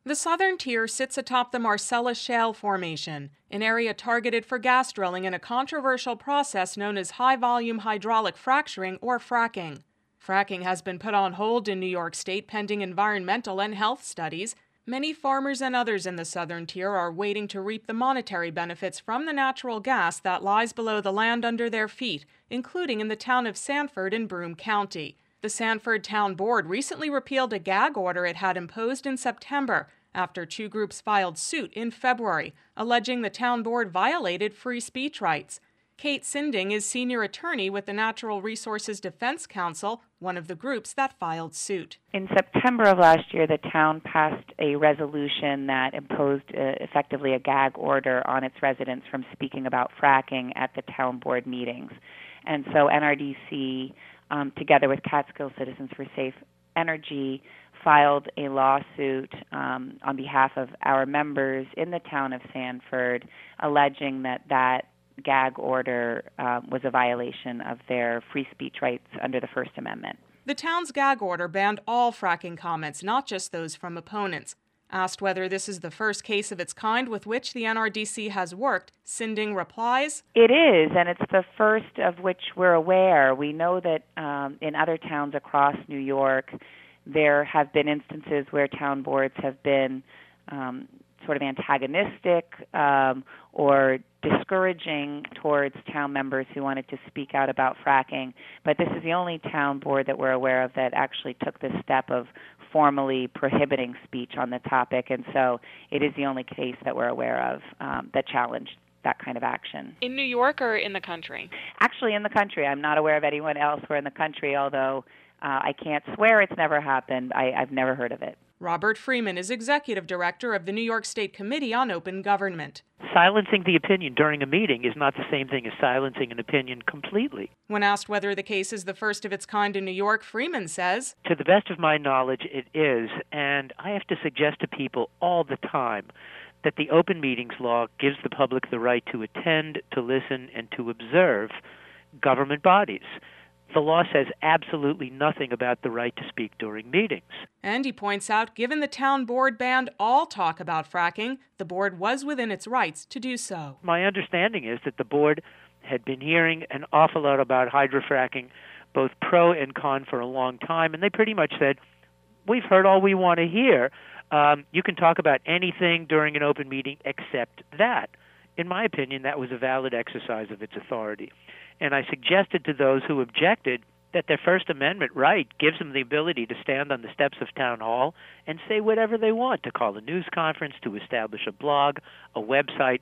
The southern tier sits atop the Marcellus Shale Formation, an area targeted for gas drilling in a controversial process known as high-volume hydraulic fracturing or fracking. Fracking has been put on hold in New York State pending environmental and health studies. Many farmers and others in the southern tier are waiting to reap the monetary benefits from the natural gas that lies below the land under their feet, including in the town of Sanford in Broome County. The Sanford Town Board recently repealed a gag order it had imposed in September after two groups filed suit in February, alleging the town board violated free speech rights. Kate Sinding is senior attorney with the Natural Resources Defense Council, one of the groups that filed suit. In September of last year, the town passed a resolution that imposed effectively a gag order on its residents from speaking about fracking at the town board meetings. And so NRDC, together with Catskill Citizens for Safe Energy, filed a lawsuit on behalf of our members in the town of Sanford, alleging that gag order was a violation of their free speech rights under the First Amendment. The town's gag order banned all fracking comments, not just those from opponents. Asked whether this is the first case of its kind with which the NRDC has worked, Sinding replies, "It is, and it's the first of which we're aware. We know that in other towns across New York, there have been instances where town boards have been sort of antagonistic or discouraging towards town members who wanted to speak out about fracking. But this is the only town board that we're aware of that actually took this step of formally prohibiting speech on the topic. And so it is the only case that we're aware of that challenged that kind of action." In New York or in the country? Actually, in the country. I'm not aware of anyone elsewhere in the country, although I can't swear it's never happened. I've never heard of it. Robert Freeman is executive director of the New York State Committee on Open Government. Silencing the opinion during a meeting is not the same thing as silencing an opinion completely. When asked whether the case is the first of its kind in New York, Freeman says, "To the best of my knowledge, it is, and I have to suggest to people all the time that the Open Meetings Law gives the public the right to attend, to listen, and to observe government bodies. The law says absolutely nothing about the right to speak during meetings." And he points out, given the town board banned all talk about fracking, the board was within its rights to do so. My understanding is that the board had been hearing an awful lot about hydrofracking, both pro and con, for a long time, and they pretty much said, "We've heard all we want to hear. You can talk about anything during an open meeting except that." In my opinion, that was a valid exercise of its authority. And I suggested to those who objected that their First Amendment right gives them the ability to stand on the steps of Town Hall and say whatever they want, to call a news conference, to establish a blog, a website.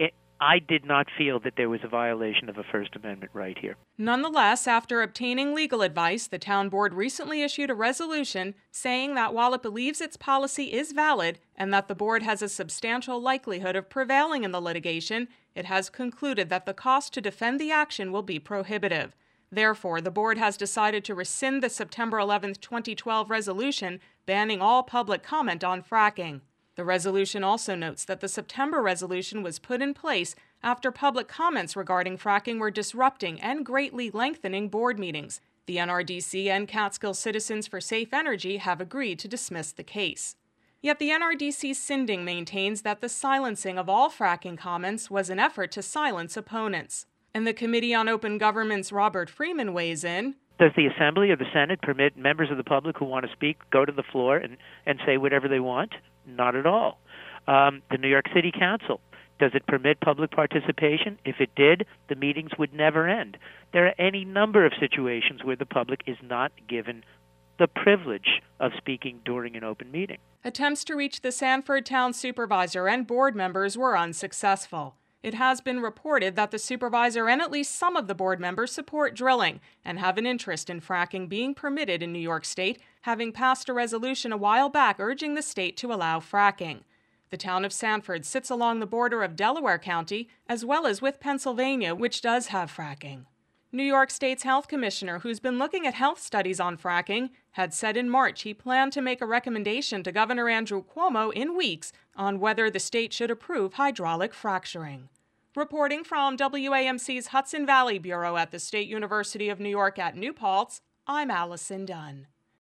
I did not feel that there was a violation of a First Amendment right here. Nonetheless, after obtaining legal advice, the town board recently issued a resolution saying that while it believes its policy is valid and that the board has a substantial likelihood of prevailing in the litigation, it has concluded that the cost to defend the action will be prohibitive. Therefore, the board has decided to rescind the September 11, 2012 resolution banning all public comment on fracking. The resolution also notes that the September resolution was put in place after public comments regarding fracking were disrupting and greatly lengthening board meetings. The NRDC and Catskill Citizens for Safe Energy have agreed to dismiss the case. Yet the NRDC's Sinding maintains that the silencing of all fracking comments was an effort to silence opponents. And the Committee on Open Government's Robert Freeman weighs in. Does the Assembly or the Senate permit members of the public who want to speak go to the floor and say whatever they want? Not at all. The New York City Council, does it permit public participation? If it did, the meetings would never end. There are any number of situations where the public is not given the privilege of speaking during an open meeting. Attempts to reach the Sanford Town Supervisor and board members were unsuccessful. It has been reported that the supervisor and at least some of the board members support drilling and have an interest in fracking being permitted in New York State, having passed a resolution a while back urging the state to allow fracking. The town of Sanford sits along the border of Delaware County, as well as with Pennsylvania, which does have fracking. New York State's health commissioner, who's been looking at health studies on fracking, had said in March he planned to make a recommendation to Governor Andrew Cuomo in weeks on whether the state should approve hydraulic fracturing. Reporting from WAMC's Hudson Valley Bureau at the State University of New York at New Paltz, I'm Allison Dunn.